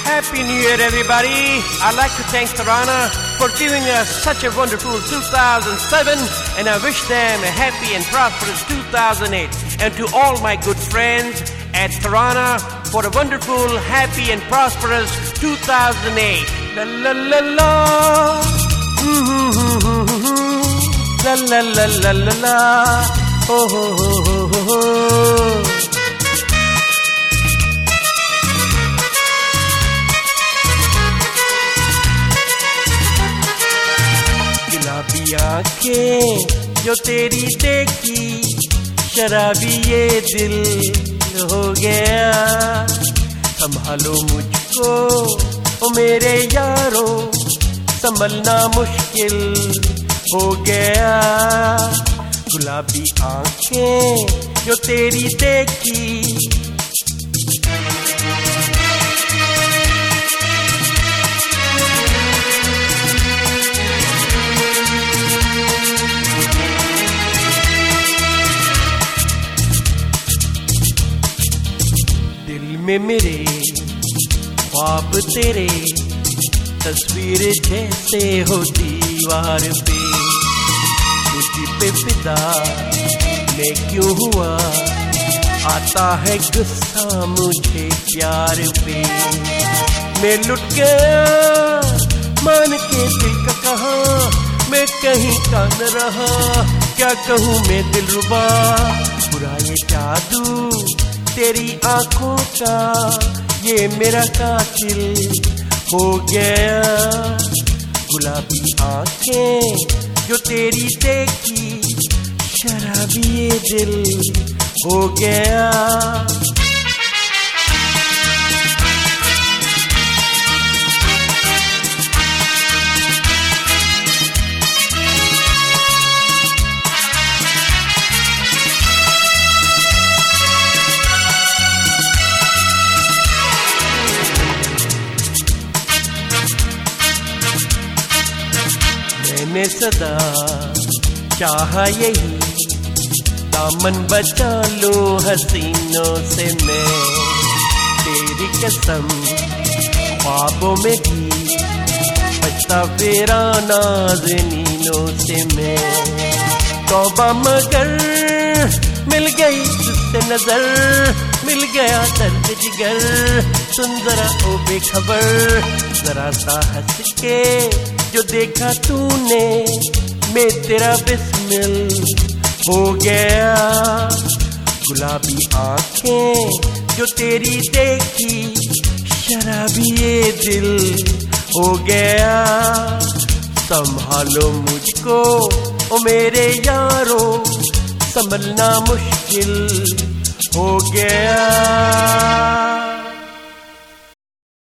Happy New Year, everybody. I'd like to thank Tarana for giving us such a wonderful 2007, and I wish them a happy and prosperous 2008. And to all my good friends at Tarana for a wonderful, happy and prosperous 2008. La la la la. La la la la la la. Oh, oh, oh, oh, oh. गुलाबी आंखें जो तेरी देखी, शराबी ये दिल हो गया। संभालो मुझको ओ मेरे यारो, संभलना मुश्किल हो गया। गुलाबी आंखें जो तेरी देखी, दिल में मेरे ख्वाब तेरे, तस्वीर जैसे हो दीवार पे। तुझ पे फिदा मैं क्यों हुआ, आता है गुस्सा मुझे प्यार पे। मैं लुट गया मान के दिल का कहा, मैं कहीं का न रहा। क्या कहूँ मैं दिलरुबा, बुरा ये जादू तेरी आंखों का, ये मेरा कातिल हो गया। गुलाबी आंखें जो तेरी देखी, शराबी ये दिल हो गया। मैंने सदा चाहा यही, दामन बचा लूं हसीनों से मैं। तेरी कसम ख्वाबों में भी बचता फिरा नाज़नीनों से मैं। तौबा मगर मिल गई तुझसे नजर, मिल गया दर्द जिगर। सुन जरा ओ बेखबर, जरा सा हंस के जो देखा तूने, मैं तेरा बिस्मिल हो गया। गुलाबी आंखें जो तेरी देखी, शराबी ये दिल हो गया। संभालो मुझको ओ मेरे यारो, संभलना मुश्किल हो गया।